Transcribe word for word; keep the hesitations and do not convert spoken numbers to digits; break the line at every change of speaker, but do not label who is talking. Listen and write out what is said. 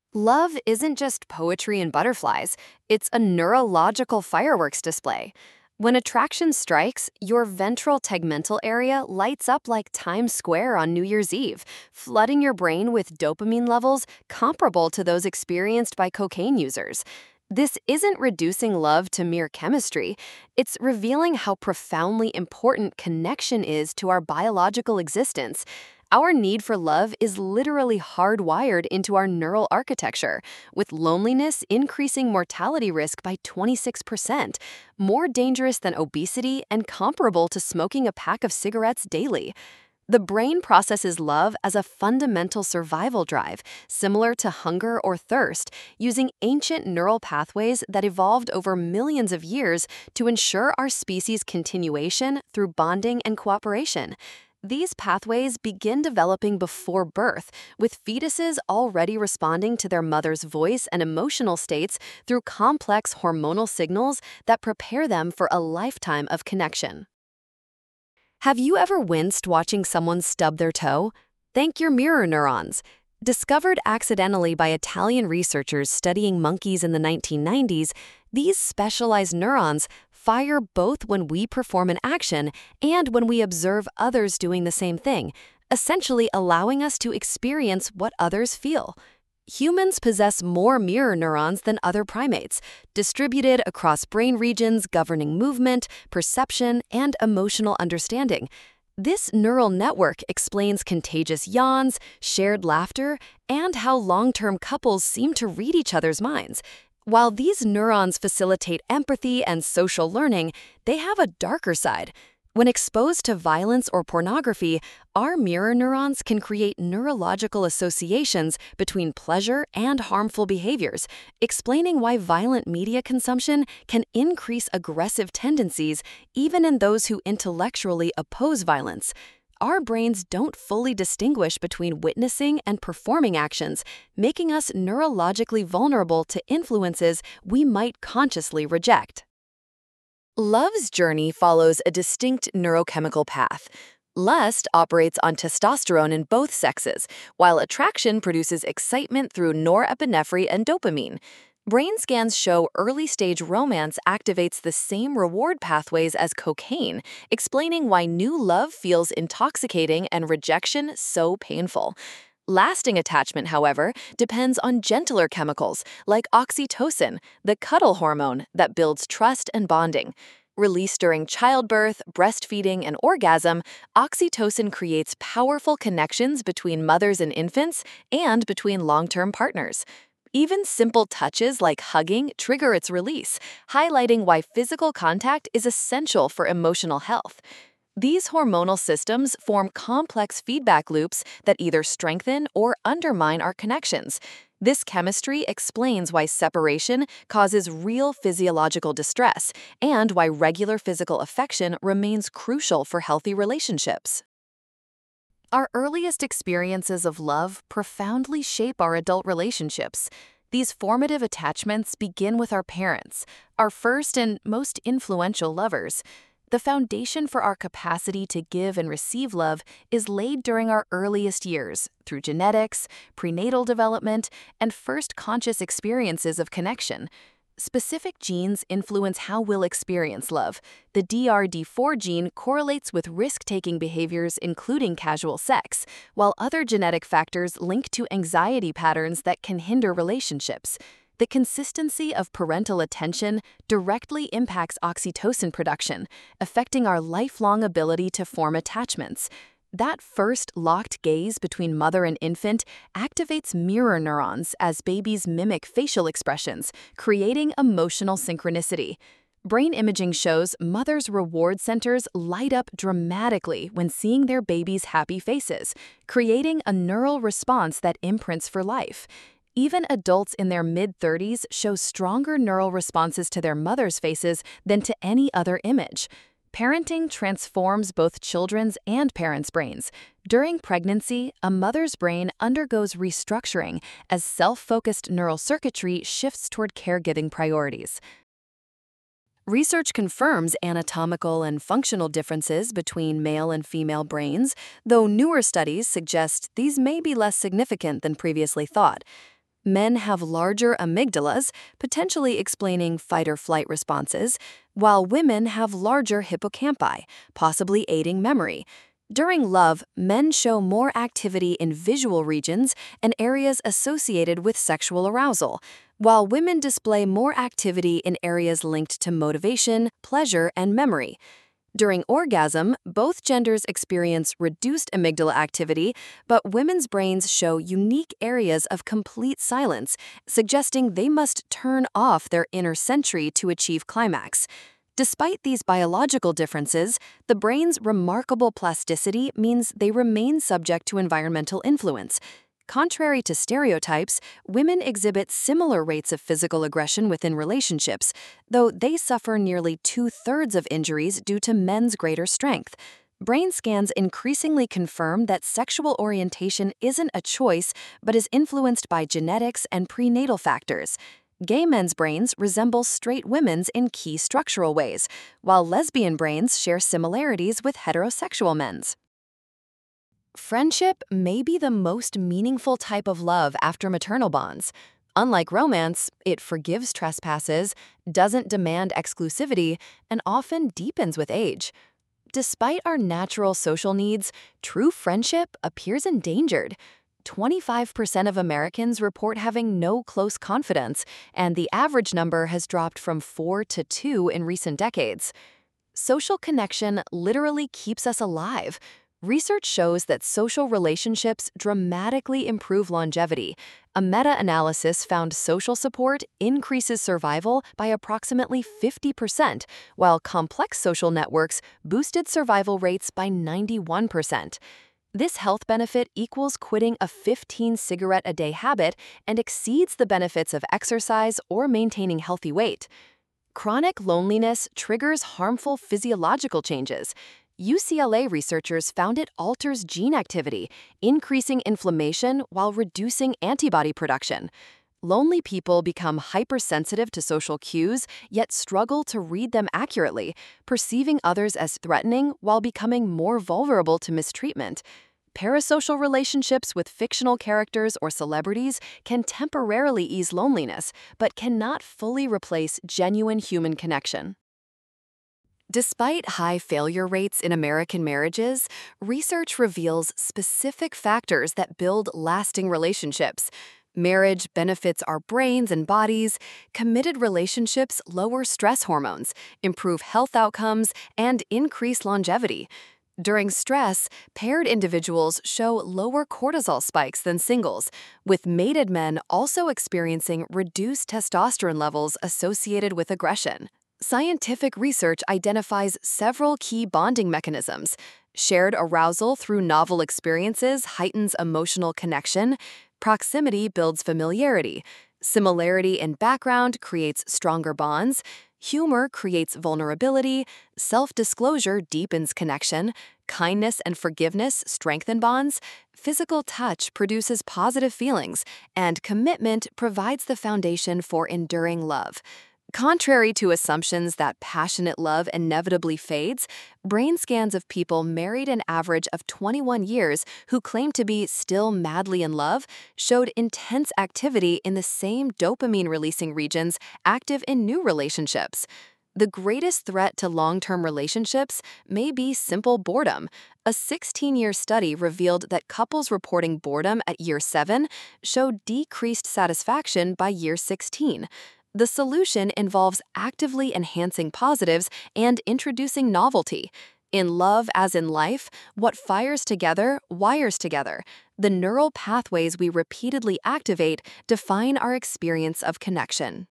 Love isn't just poetry and butterflies, it's a neurological fireworks display. When attraction strikes, your ventral tegmental area lights up like Times Square on New Year's Eve, flooding your brain with dopamine levels comparable to those experienced by cocaine users. This isn't reducing love to mere chemistry, it's revealing how profoundly important connection is to our biological existence. Our need for love is literally hardwired into our neural architecture, with loneliness increasing mortality risk by twenty-six percent, more dangerous than obesity and comparable to smoking a pack of cigarettes daily. The brain processes love as a fundamental survival drive, similar to hunger or thirst, using ancient neural pathways that evolved over millions of years to ensure our species' continuation through bonding and cooperation. These pathways begin developing before birth, with fetuses already responding to their mother's voice and emotional states through complex hormonal signals that prepare them for a lifetime of connection. Have you ever winced watching someone stub their toe? Thank your mirror neurons. Discovered accidentally by Italian researchers studying monkeys in the nineteen nineties, these specialized neurons fire both when we perform an action and when we observe others doing the same thing, essentially allowing us to experience what others feel. Humans possess more mirror neurons than other primates, distributed across brain regions governing movement, perception, and emotional understanding. This neural network explains contagious yawns, shared laughter, and how long-term couples seem to read each other's minds. While these neurons facilitate empathy and social learning, they have a darker side. When exposed to violence or pornography, our mirror neurons can create neurological associations between pleasure and harmful behaviors, explaining why violent media consumption can increase aggressive tendencies even in those who intellectually oppose violence. Our brains don't fully distinguish between witnessing and performing actions, making us neurologically vulnerable to influences we might consciously reject. Love's journey follows a distinct neurochemical path. Lust operates on testosterone in both sexes, while attraction produces excitement through norepinephrine and dopamine. Brain scans show early-stage romance activates the same reward pathways as cocaine, explaining why new love feels intoxicating and rejection so painful. Lasting attachment, however, depends on gentler chemicals like oxytocin, the cuddle hormone that builds trust and bonding. Released during childbirth, breastfeeding, and orgasm, oxytocin creates powerful connections between mothers and infants and between long-term partners. Even simple touches like hugging trigger its release, highlighting why physical contact is essential for emotional health. These hormonal systems form complex feedback loops that either strengthen or undermine our connections. This chemistry explains why separation causes real physiological distress and why regular physical affection remains crucial for healthy relationships. Our earliest experiences of love profoundly shape our adult relationships. These formative attachments begin with our parents, our first and most influential lovers. The foundation for our capacity to give and receive love is laid during our earliest years through genetics, prenatal development, and first conscious experiences of connection. Specific genes influence how we'll experience love. The D R D four gene correlates with risk-taking behaviors, including casual sex, while other genetic factors link to anxiety patterns that can hinder relationships. The consistency of parental attention directly impacts oxytocin production, affecting our lifelong ability to form attachments. That first locked gaze between mother and infant activates mirror neurons as babies mimic facial expressions, creating emotional synchronicity. Brain imaging shows mothers' reward centers light up dramatically when seeing their babies' happy faces, creating a neural response that imprints for life. Even adults in their mid-thirties show stronger neural responses to their mothers' faces than to any other image. Parenting transforms both children's and parents' brains. During pregnancy, a mother's brain undergoes restructuring as self-focused neural circuitry shifts toward caregiving priorities. Research confirms anatomical and functional differences between male and female brains, though newer studies suggest these may be less significant than previously thought. Men have larger amygdalas, potentially explaining fight or flight responses, while women have larger hippocampi, possibly aiding memory. During love, men show more activity in visual regions and areas associated with sexual arousal, while women display more activity in areas linked to motivation, pleasure, and memory. During orgasm, both genders experience reduced amygdala activity, but women's brains show unique areas of complete silence, suggesting they must turn off their inner sentry to achieve climax. Despite these biological differences, the brain's remarkable plasticity means they remain subject to environmental influence. Contrary to stereotypes, women exhibit similar rates of physical aggression within relationships, though they suffer nearly two-thirds of injuries due to men's greater strength. Brain scans increasingly confirm that sexual orientation isn't a choice but is influenced by genetics and prenatal factors. Gay men's brains resemble straight women's in key structural ways, while lesbian brains share similarities with heterosexual men's. Friendship may be the most meaningful type of love after maternal bonds. Unlike romance, it forgives trespasses, doesn't demand exclusivity, and often deepens with age. Despite our natural social needs, true friendship appears endangered. twenty-five percent of Americans report having no close confidants, and the average number has dropped from four to two in recent decades. Social connection literally keeps us alive. Research shows that social relationships dramatically improve longevity. A meta-analysis found social support increases survival by approximately fifty percent, while complex social networks boosted survival rates by ninety-one percent. This health benefit equals quitting a fifteen cigarette a day habit and exceeds the benefits of exercise or maintaining healthy weight. Chronic loneliness triggers harmful physiological changes. U C L A researchers found it alters gene activity, increasing inflammation while reducing antibody production. Lonely people become hypersensitive to social cues, yet struggle to read them accurately, perceiving others as threatening while becoming more vulnerable to mistreatment. Parasocial relationships with fictional characters or celebrities can temporarily ease loneliness, but cannot fully replace genuine human connection. Despite high failure rates in American marriages, research reveals specific factors that build lasting relationships. Marriage benefits our brains and bodies. Committed relationships lower stress hormones, improve health outcomes, and increase longevity. During stress, paired individuals show lower cortisol spikes than singles, with mated men also experiencing reduced testosterone levels associated with aggression. Scientific research identifies several key bonding mechanisms. Shared arousal through novel experiences heightens emotional connection. Proximity builds familiarity. Similarity in background creates stronger bonds. Humor creates vulnerability. Self-disclosure deepens connection. Kindness and forgiveness strengthen bonds. Physical touch produces positive feelings. And commitment provides the foundation for enduring love. Contrary to assumptions that passionate love inevitably fades, brain scans of people married an average of twenty-one years who claimed to be still madly in love showed intense activity in the same dopamine-releasing regions active in new relationships. The greatest threat to long-term relationships may be simple boredom. A sixteen-year study revealed that couples reporting boredom at year seven showed decreased satisfaction by year sixteen. The solution involves actively enhancing positives and introducing novelty. In love as in life, what fires together wires together. The neural pathways we repeatedly activate define our experience of connection.